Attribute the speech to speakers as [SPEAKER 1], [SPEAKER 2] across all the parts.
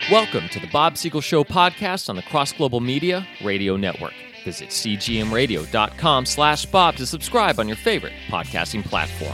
[SPEAKER 1] Welcome to the Bob Siegel Show podcast on the Cross Global Media Radio Network. Visit cgmradio.com/Bob to subscribe on your favorite podcasting platform.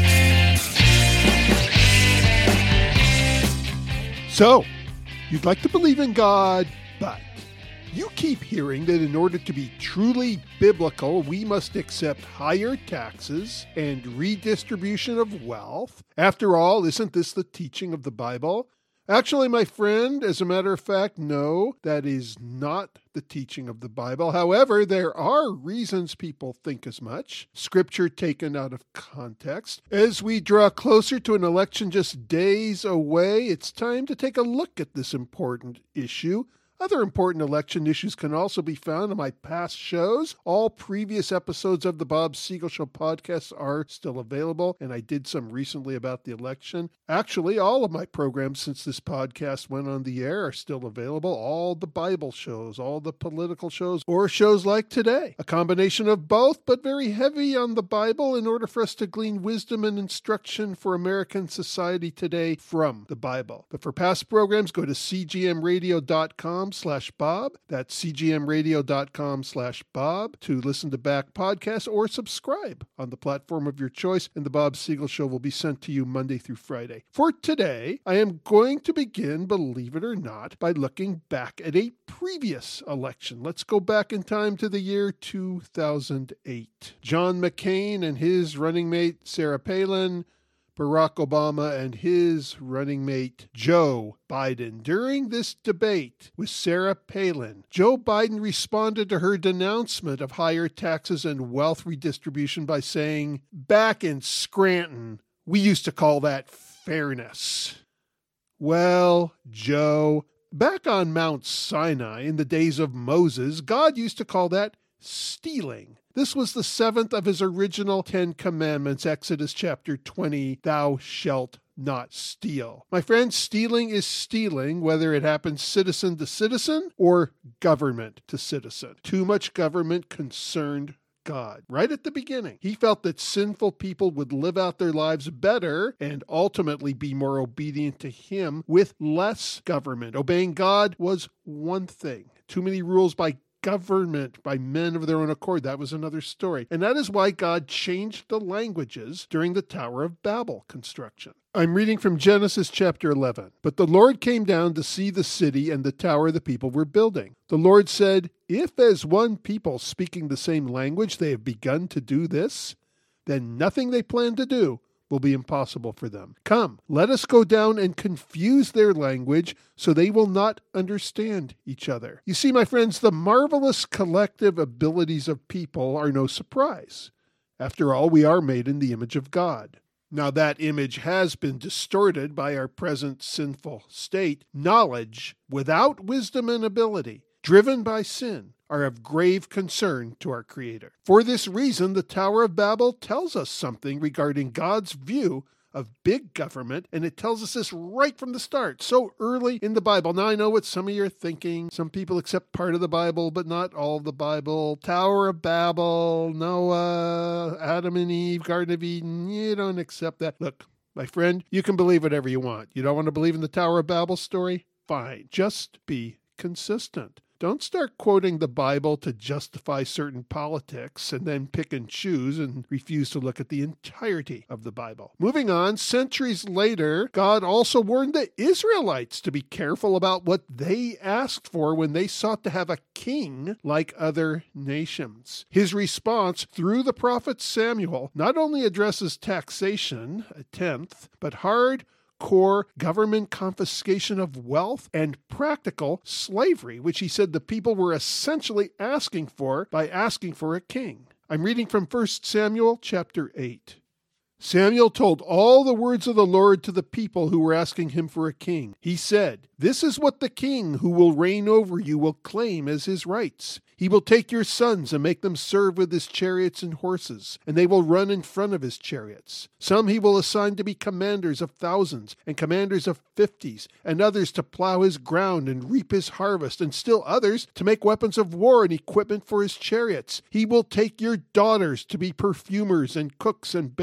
[SPEAKER 2] So, you'd like to believe in God, but you keep hearing that in order to be truly biblical, we must accept higher taxes and redistribution of wealth. After all, isn't this the teaching of the Bible? Actually, my friend, as a matter of fact, no, that is not the teaching of the Bible. However, there are reasons people think as much. Scripture taken out of context. As we draw closer to an election just days away, it's time to take a look at this important issue. Other important election issues can also be found in my past shows. All previous episodes of the Bob Siegel Show podcast are still available, and I did some recently about the election. Actually, all of my programs since this podcast went on the air are still available. All the Bible shows, all the political shows, or shows like today. A combination of both, but very heavy on the Bible in order for us to glean wisdom and instruction for American society today from the Bible. But for past programs, go to cgmradio.com/Bob. That's cgmradio.com/Bob to listen to back podcasts or subscribe on the platform of your choice, and the Bob Siegel Show will be sent to you Monday through Friday. For today, I am going to begin, believe it or not, by looking back at a previous election. Let's go back in time to the year 2008. John McCain and his running mate Sarah Palin, Barack Obama and his running mate, Joe Biden. During this debate with Sarah Palin, Joe Biden responded to her denouncement of higher taxes and wealth redistribution by saying, "Back in Scranton, we used to call that fairness." Well, Joe, back on Mount Sinai in the days of Moses, God used to call that stealing. This was the seventh of his original 10 commandments, Exodus chapter 20, thou shalt not steal. My friend, stealing is stealing, whether it happens citizen to citizen or government to citizen. Too much government concerned God. Right at the beginning, he felt that sinful people would live out their lives better and ultimately be more obedient to him with less government. Obeying God was one thing. Too many rules by government by men of their own accord. That was another story. And that is why God changed the languages during the Tower of Babel construction. I'm reading from Genesis chapter 11. But the Lord came down to see the city and the tower the people were building. The Lord said, if as one people speaking the same language they have begun to do this, then nothing they plan to do will be impossible for them. Come, let us go down and confuse their language so they will not understand each other. You see, my friends, the marvelous collective abilities of people are no surprise. After all, we are made in the image of God. Now, that image has been distorted by our present sinful state. Knowledge without wisdom and ability, driven by sin, are of grave concern to our Creator. For this reason, the Tower of Babel tells us something regarding God's view of big government, and it tells us this right from the start, so early in the Bible. Now, I know what some of you are thinking. Some people accept part of the Bible, but not all of the Bible. Tower of Babel, Noah, Adam and Eve, Garden of Eden, you don't accept that. Look, my friend, you can believe whatever you want. You don't want to believe in the Tower of Babel story? Fine. Just be consistent. Don't start quoting the Bible to justify certain politics and then pick and choose and refuse to look at the entirety of the Bible. Moving on, centuries later, God also warned the Israelites to be careful about what they asked for when they sought to have a king like other nations. His response through the prophet Samuel not only addresses taxation, a tenth, but hard-core government confiscation of wealth and practical slavery, which he said the people were essentially asking for by asking for a king. I'm reading from 1 Samuel chapter 8. Samuel told all the words of the Lord to the people who were asking him for a king. He said, "This is what the king who will reign over you will claim as his rights. He will take your sons and make them serve with his chariots and horses, and they will run in front of his chariots. Some he will assign to be commanders of thousands and commanders of 50s, and others to plow his ground and reap his harvest, and still others to make weapons of war and equipment for his chariots. He will take your daughters to be perfumers and cooks and bakers,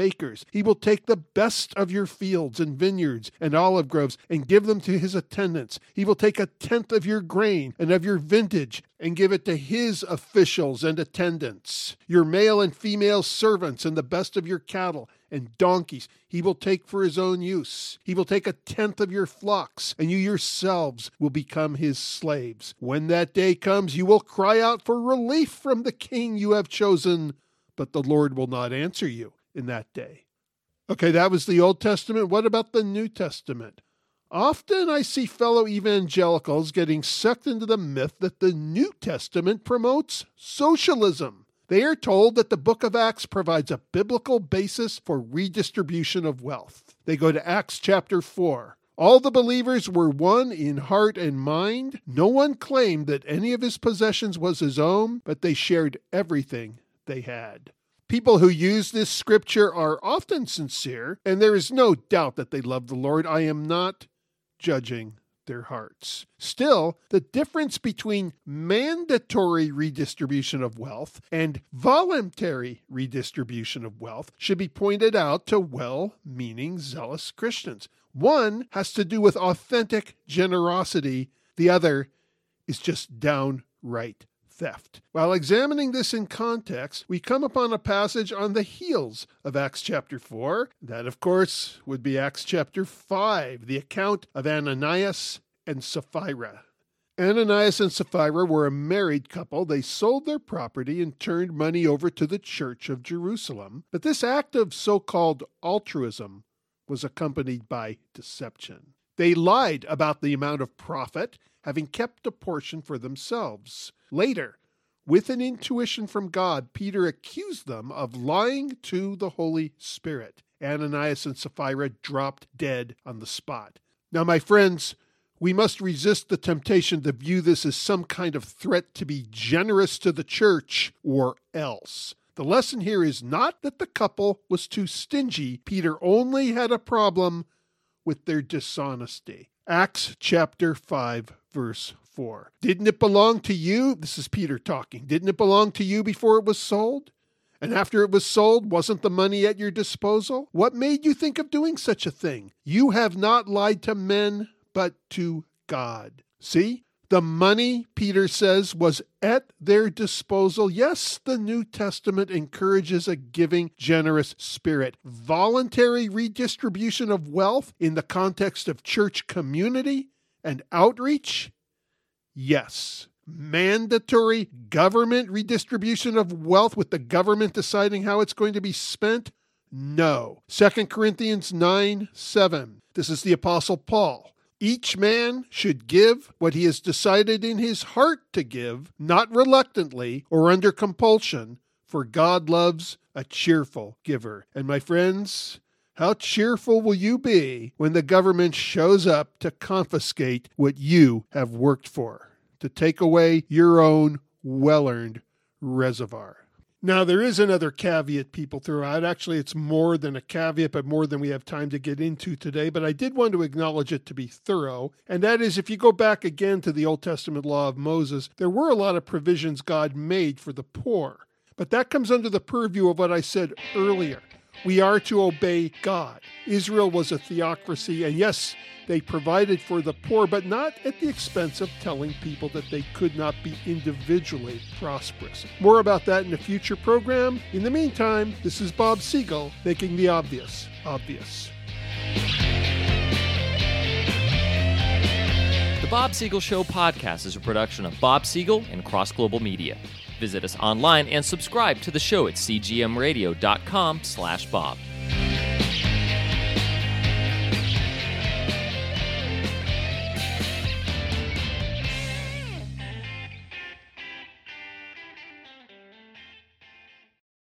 [SPEAKER 2] He will take the best of your fields and vineyards and olive groves and give them to his attendants. He will take 1/10 of your grain and of your vintage and give it to his officials and attendants, your male and female servants and the best of your cattle and donkeys he will take for his own use. He will take 1/10 of your flocks, and you yourselves will become his slaves. When that day comes, you will cry out for relief from the king you have chosen, but the Lord will not answer you in that day. Okay, that was the Old Testament. What about the New Testament? Often I see fellow evangelicals getting sucked into the myth that the New Testament promotes socialism. They are told that the book of Acts provides a biblical basis for redistribution of wealth. They go to Acts chapter 4. All the believers were one in heart and mind. No one claimed that any of his possessions was his own, but they shared everything they had. People who use this scripture are often sincere, and there is no doubt that they love the Lord. I am not judging their hearts. Still, the difference between mandatory redistribution of wealth and voluntary redistribution of wealth should be pointed out to well-meaning, zealous Christians. One has to do with authentic generosity. The other is just downright theft. While examining this in context, we come upon a passage on the heels of Acts chapter 4. That, of course, would be Acts chapter 5, the account of Ananias and Sapphira. Ananias and Sapphira were a married couple. They sold their property and turned money over to the church of Jerusalem. But this act of so-called altruism was accompanied by deception. They lied about the amount of profit, having kept a portion for themselves. Later, with an intuition from God, Peter accused them of lying to the Holy Spirit. Ananias and Sapphira dropped dead on the spot. Now, my friends, we must resist the temptation to view this as some kind of threat to be generous to the church, or else. The lesson here is not that the couple was too stingy. Peter only had a problem with their dishonesty. Acts chapter 5, verse 4. Didn't it belong to you? This is Peter talking. Didn't it belong to you before it was sold? And after it was sold, wasn't the money at your disposal? What made you think of doing such a thing? You have not lied to men, but to God. See? The money, Peter says, was at their disposal. Yes, the New Testament encourages a giving, generous spirit. Voluntary redistribution of wealth in the context of church community and outreach? Yes. Mandatory government redistribution of wealth with the government deciding how it's going to be spent? No. 2 Corinthians 9:7. This is the Apostle Paul. Each man should give what he has decided in his heart to give, not reluctantly or under compulsion, for God loves a cheerful giver. And my friends, how cheerful will you be when the government shows up to confiscate what you have worked for, to take away your own well-earned reservoir? Now, there is another caveat people throw out. Actually, it's more than a caveat, but more than we have time to get into today. But I did want to acknowledge it to be thorough. And that is, if you go back again to the Old Testament law of Moses, there were a lot of provisions God made for the poor. But that comes under the purview of what I said earlier. We are to obey God. Israel was a theocracy, and yes, they provided for the poor, but not at the expense of telling people that they could not be individually prosperous. More about that in a future program. In the meantime, this is Bob Siegel making the obvious obvious.
[SPEAKER 1] The Bob Siegel Show podcast is a production of Bob Siegel and Cross Global Media. Visit us online and subscribe to the show at cgmradio.com/Bob.